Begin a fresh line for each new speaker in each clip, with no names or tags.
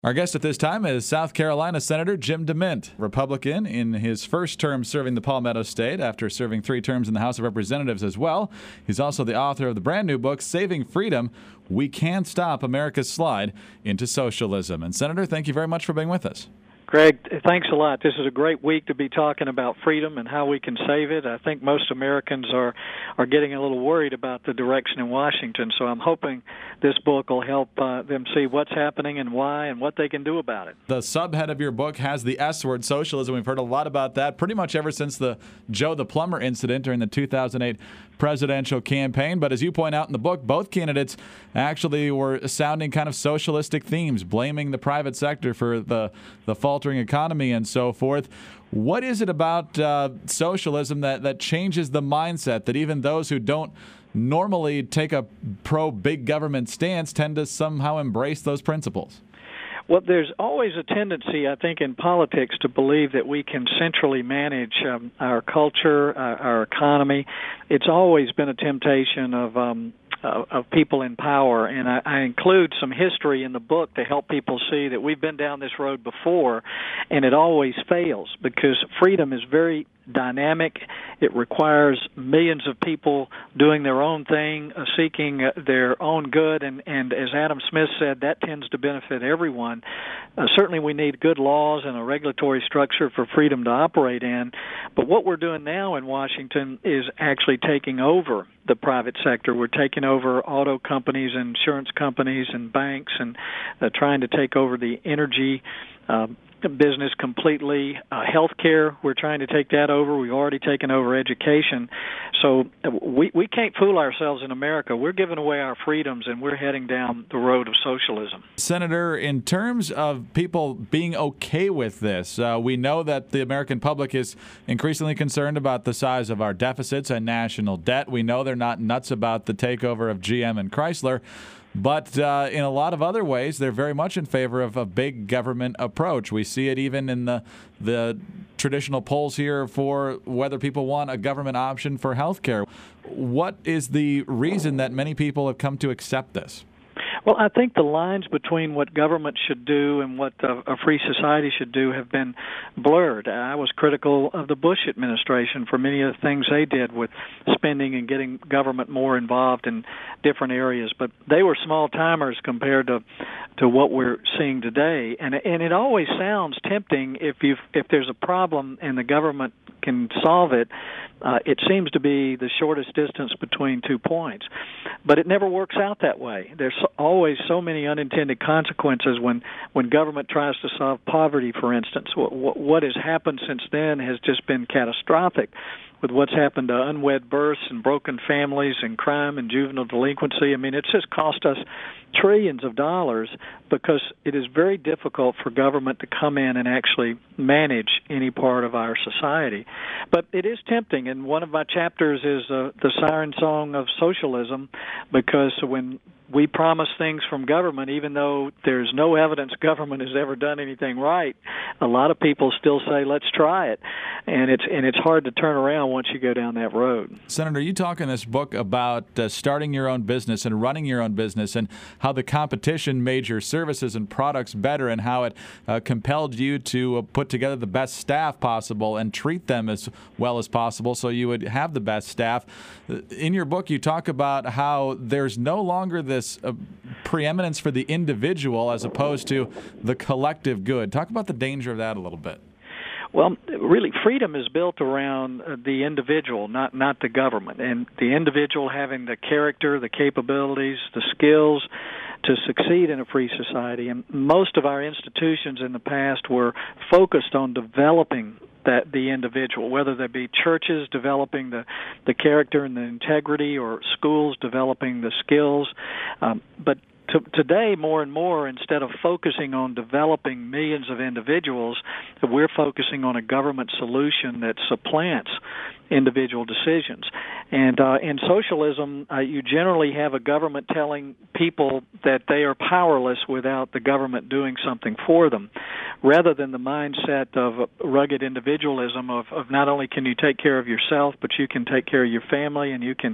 Our guest at this time is South Carolina Senator Jim DeMint, Republican in his first term serving the Palmetto State after serving 3 terms in the House of Representatives as well. He's also the author of the brand new book, Saving Freedom, We Can't Stop America's Slide into Socialism. And Senator, thank you very much for being with us.
Greg, thanks a lot. This is a great week to be talking about freedom and how we can save it. I think most Americans are getting a little worried about the direction in Washington, so I'm hoping this book will help them see what's happening and why and what they can do about it.
The subhead of your book has the S word, socialism. We've heard a lot about that pretty much ever since the Joe the Plumber incident during the 2008 presidential campaign. But as you point out in the book, both candidates actually were sounding kind of socialistic themes, blaming the private sector for the faltering economy and so forth. What is it about socialism that changes the mindset that even those who don't normally take a pro-big government stance tend to somehow embrace those principles?
Well, there's always a tendency, I think, in politics to believe that we can centrally manage our culture, our economy. It's always been a temptation of people in power, and I include some history in the book to help people see that we've been down this road before, and it always fails because freedom is very dynamic. It requires millions of people doing their own thing, seeking their own good, and as Adam Smith said, that tends to benefit everyone. Certainly we need good laws and a regulatory structure for freedom to operate in, but what we're doing now in Washington is actually taking over the private sector. We're taking over auto companies, insurance companies, and banks, and trying to take over the energy business completely. Healthcare, we're trying to take that over. We've already taken over education. So we can't fool ourselves in America. We're giving away our freedoms, and we're heading down the road of socialism.
Senator, in terms of people being okay with this, we know that the American public is increasingly concerned about the size of our deficits and national debt. We know they're not nuts about the takeover of GM and Chrysler. But in a lot of other ways, they're very much in favor of a big government approach. We see it even in the traditional polls here for whether people want a government option for health care. What is the reason that many people have come to accept this?
Well, I think the lines between what government should do and what a free society should do have been blurred. I was critical of the Bush administration for many of the things they did with spending and getting government more involved in different areas, but they were small-timers compared to what we're seeing today. And it always sounds tempting if there's a problem and the government can solve it. It seems to be the shortest distance between 2 points. But it never works out that way. There's always so many unintended consequences when government tries to solve poverty, for instance. What has happened since then has just been catastrophic with what's happened to unwed births and broken families and crime and juvenile delinquency. I mean, it's just cost us trillions of dollars because it is very difficult for government to come in and actually manage any part of our society. But it is tempting, and one of my chapters is the siren song of socialism, because when we promise things from government, even though there's no evidence government has ever done anything right, a lot of people still say, let's try it. And it's hard to turn around once you go down that road.
Senator, you talk in this book about starting your own business and running your own business and how the competition made your services and products better and how it compelled you to put together the best staff possible and treat them as well as possible so you would have the best staff. In your book, you talk about how there's no longer this preeminence for the individual as opposed to the collective good. Talk about the danger of that a little bit.
Well, really, freedom is built around the individual, not the government, and the individual having the character, the capabilities, the skills to succeed in a free society. And most of our institutions in the past were focused on developing the individual, whether they be churches developing the character and the integrity or schools developing the skills. But today, more and more, instead of focusing on developing millions of individuals, we're focusing on a government solution that supplants individual decisions. And in socialism, you generally have a government telling people that they are powerless without the government doing something for them, rather than the mindset of rugged individualism of not only can you take care of yourself, but you can take care of your family and you can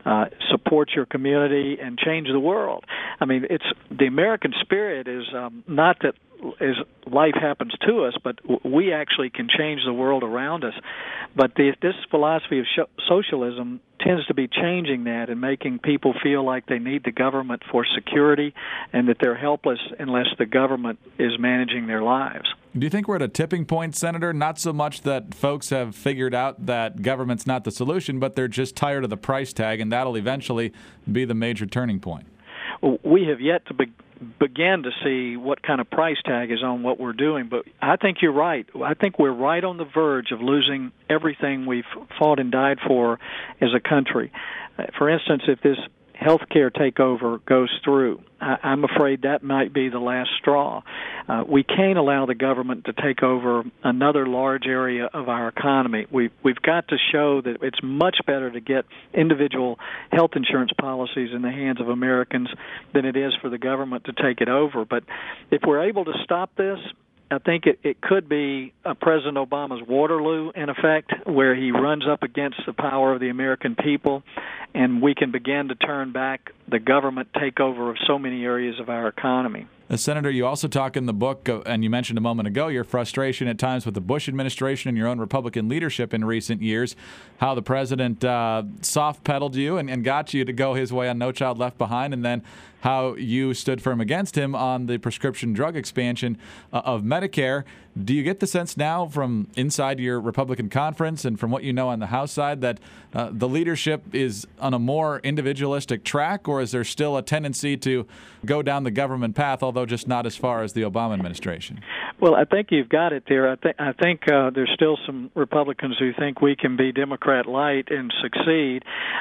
support your community and change the world. I mean, it's the American spirit is not that as life happens to us, but we actually can change the world around us. But this philosophy of socialism tends to be changing that and making people feel like they need the government for security and that they're helpless unless the government is managing their lives.
Do you think we're at a tipping point, Senator? Not so much that folks have figured out that government's not the solution, but they're just tired of the price tag, and that'll eventually be the major turning point.
We have yet to begin to see what kind of price tag is on what we're doing, but I think you're right. I think we're right on the verge of losing everything we've fought and died for as a country. For instance, if this healthcare takeover goes through, I'm afraid that might be the last straw. We can't allow the government to take over another large area of our economy. We've got to show that it's much better to get individual health insurance policies in the hands of Americans than it is for the government to take it over. But if we're able to stop this, I think it could be President Obama's Waterloo, in effect, where he runs up against the power of the American people, and we can begin to turn back the government takeover of so many areas of our economy.
Senator, you also talk in the book, and you mentioned a moment ago, your frustration at times with the Bush administration and your own Republican leadership in recent years, how the president soft-pedaled you and got you to go his way on No Child Left Behind, and then how you stood firm against him on the prescription drug expansion of Medicare. Do you get the sense now from inside your Republican conference and from what you know on the House side that the leadership is on a more individualistic track, or is there still a tendency to go down the government path, although just not as far as the Obama administration?
Well, I think you've got it there. I think there's still some Republicans who think we can be Democrat light and succeed.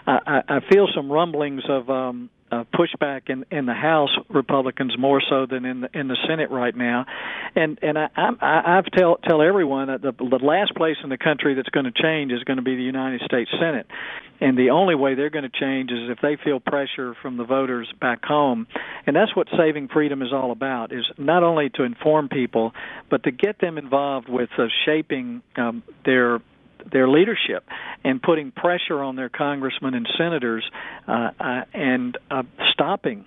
I feel some rumblings of pushback in the House Republicans more so than in the Senate right now, and I tell everyone that the last place in the country that's going to change is going to be the United States Senate, and the only way they're going to change is if they feel pressure from the voters back home, and that's what Saving Freedom is all about: is not only to inform people, but to get them involved with shaping their leadership and putting pressure on their congressmen and senators and stopping.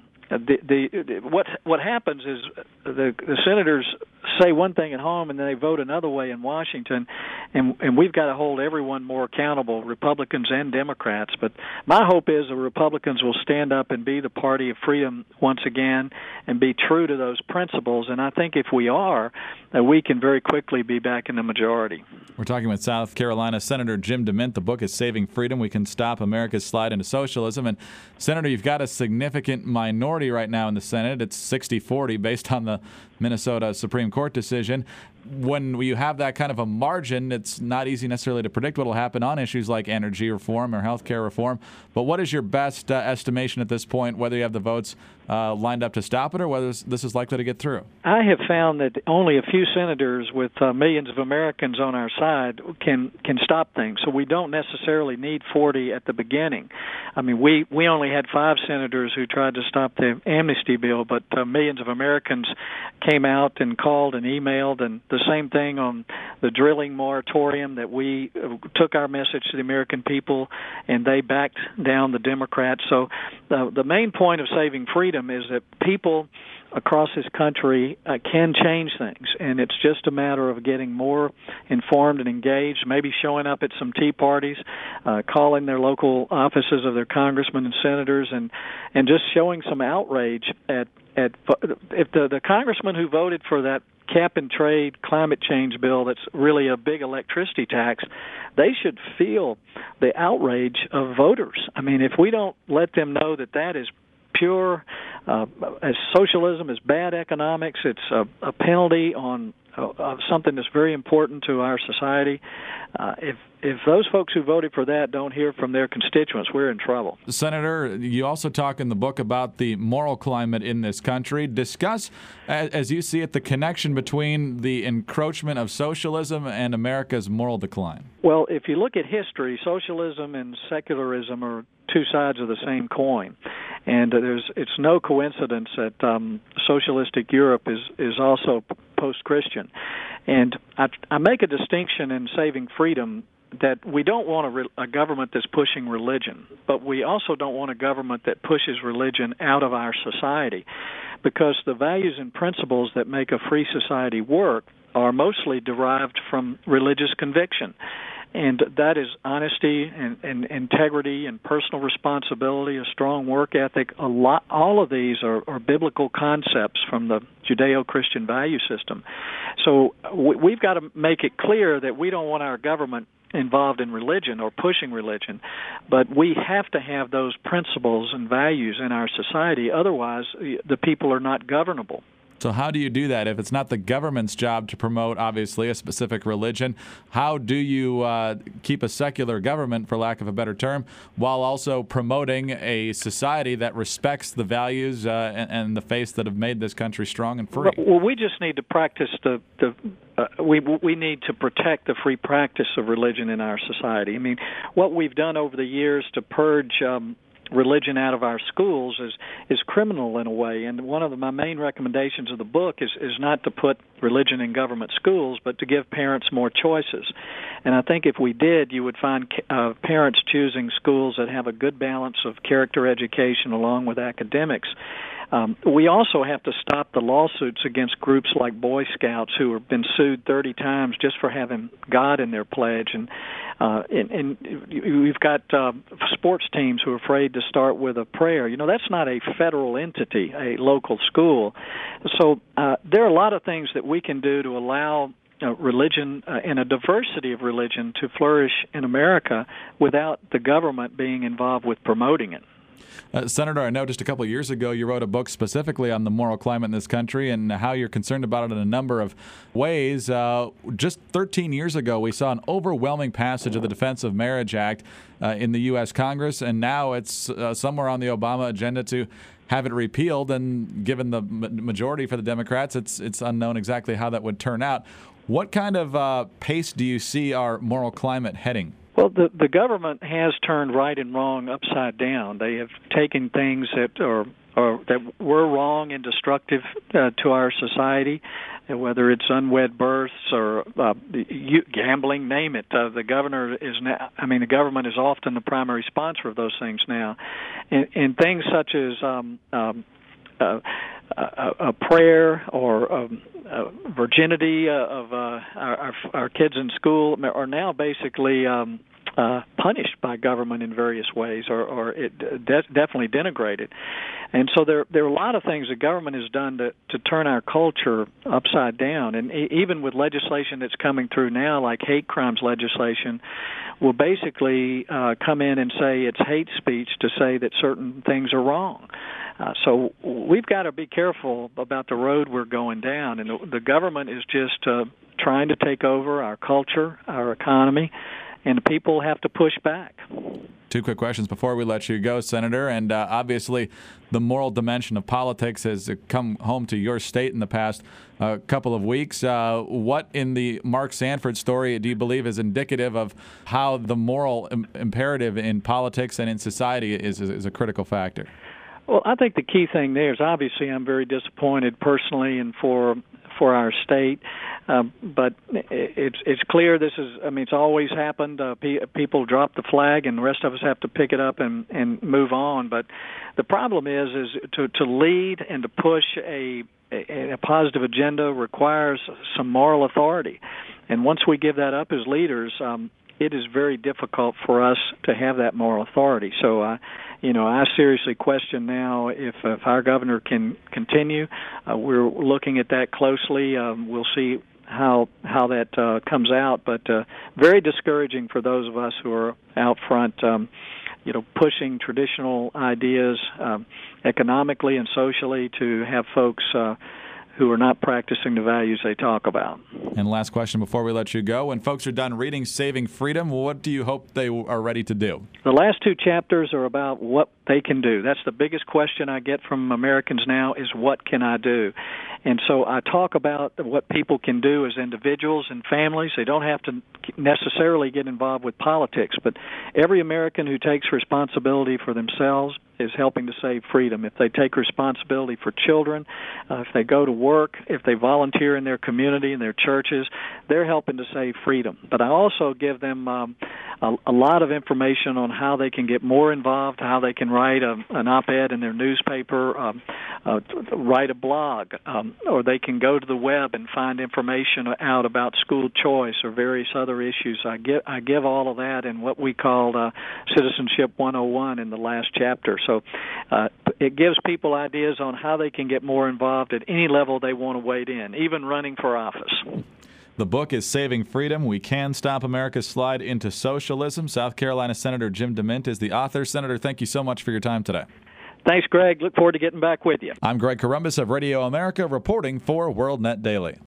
What happens is the senators say one thing at home and then they vote another way in Washington, and we've got to hold everyone more accountable, Republicans and Democrats. But my hope is the Republicans will stand up and be the party of freedom once again and be true to those principles, and I think if we are, we can very quickly be back in the majority.
We're talking with South Carolina Senator Jim DeMint. The book is Saving Freedom: We Can Stop America's Slide into Socialism. And Senator, you've got a significant minority right now in the Senate. It's 60-40 based on the Minnesota Supreme Court decision. When you have that kind of a margin, it's not easy necessarily to predict what will happen on issues like energy reform or health care reform. But what is your best estimation at this point, whether you have the votes lined up to stop it or whether this is likely to get through? I
have found that only a few senators with millions of Americans on our side can stop things. So we don't necessarily need 40 at the beginning. I mean, we only had 5 senators who tried to stop the amnesty bill, but millions of Americans came out and called and emailed, and the same thing on the drilling moratorium, that we took our message to the American people and they backed down the Democrats. So the main point of Saving Freedom is that people across this country can change things, and it's just a matter of getting more informed and engaged, maybe showing up at some tea parties, calling their local offices of their congressmen and senators, and just showing some outrage at if the congressman who voted for that cap-and-trade climate change bill that's really a big electricity tax, they should feel the outrage of voters. I mean, if we don't let them know that that is pure as socialism, is bad economics, it's a penalty on something that's very important to our society. If those folks who voted for that don't hear from their constituents, we're in trouble.
Senator, you also talk in the book about the moral climate in this country. Discuss, as you see it, the connection between the encroachment of socialism and America's moral decline.
Well, if you look at history, socialism and secularism are two sides of the same coin. And it's no coincidence that socialistic Europe is also post-Christian. And I make a distinction in Saving Freedom that we don't want a government that's pushing religion, but we also don't want a government that pushes religion out of our society, because the values and principles that make a free society work are mostly derived from religious conviction. And that is honesty and integrity and personal responsibility, a strong work ethic. All of these are biblical concepts from the Judeo-Christian value system. So we've got to make it clear that we don't want our government involved in religion or pushing religion, but we have to have those principles and values in our society. Otherwise, the people are not governable.
So how do you do that? If it's not the government's job to promote, obviously, a specific religion, how do you keep a secular government, for lack of a better term, while also promoting a society that respects the values and the faiths that have made this country strong and free?
Well, we just need to practice we need to protect the free practice of religion in our society. I mean, what we've done over the years to purge religion out of our schools is criminal in a way. And one of my main recommendations of the book is not to put religion in government schools, but to give parents more choices. And I think if we did, you would find parents choosing schools that have a good balance of character education along with academics. We also have to stop the lawsuits against groups like Boy Scouts, who have been sued 30 times just for having God in their pledge. And we've got sports teams who are afraid to start with a prayer. You know, that's not a federal entity, a local school. So there are a lot of things that we can do to allow religion and a diversity of religion to flourish in America without the government being involved with promoting it.
Senator, I know just a couple of years ago you wrote a book specifically on the moral climate in this country and how you're concerned about it in a number of ways. Just 13 years ago, we saw an overwhelming passage of the Defense of Marriage Act in the U.S. Congress, and now it's somewhere on the Obama agenda to have it repealed. And given the majority for the Democrats, it's unknown exactly how that would turn out. What kind of pace do you see our moral climate heading?
Well, the government has turned right and wrong upside down. They have taken things that that were wrong and destructive to our society, whether it's unwed births or gambling, name it. The government is often the primary sponsor of those things now, and things such as a prayer or virginity of our kids in school are now basically punished by government in various ways, or definitely denigrated. And so there are a lot of things the government has done to turn our culture upside down. And even with legislation that's coming through now, like hate crimes legislation, will basically come in and say it's hate speech to say that certain things are wrong. So we've got to be careful about the road we're going down. And the government is just trying to take over our culture, our economy, and the people have to push back.
Two quick questions before we let you go, Senator. And obviously, the moral dimension of politics has come home to your state in the past couple of weeks. What in the Mark Sanford story do you believe is indicative of how the moral imperative in politics and in society is a critical factor?
Well, I think the key thing there is obviously I'm very disappointed personally and for our state, but it's clear this is. I mean, it's always happened. People drop the flag, and the rest of us have to pick it up and move on. But the problem is to lead and to push a positive agenda requires some moral authority, and once we give that up as leaders, it is very difficult for us to have that moral authority. So, I seriously question now if our governor can continue. We're looking at that closely. We'll see how that comes out, but very discouraging for those of us who are out front, pushing traditional ideas economically and socially to have folks who are not practicing the values they talk about.
And last question before we let you go. When folks are done reading Saving Freedom, what do you hope they are ready to do?
The last two chapters are about what they can do. That's the biggest question I get from Americans now is, what can I do? And so I talk about what people can do as individuals and families. They don't have to necessarily get involved with politics, but every American who takes responsibility for themselves is helping to save freedom. If they take responsibility for children, if they go to work, if they volunteer in their community, in their churches, they're helping to save freedom. But I also give them a lot of information on how they can get more involved, how they can write an op-ed in their newspaper, write a blog, or they can go to the web and find information out about school choice or various other issues. I give all of that in what we called Citizenship 101 in the last chapter. So it gives people ideas on how they can get more involved at any level they want to wade in, even running for office.
The book is Saving Freedom. We Can Stop America's Slide into Socialism. South Carolina Senator Jim DeMint is the author. Senator, thank you so much for your time today.
Thanks, Greg. Look forward to getting back with you.
I'm Greg Corombos of Radio America, reporting for WorldNet Daily.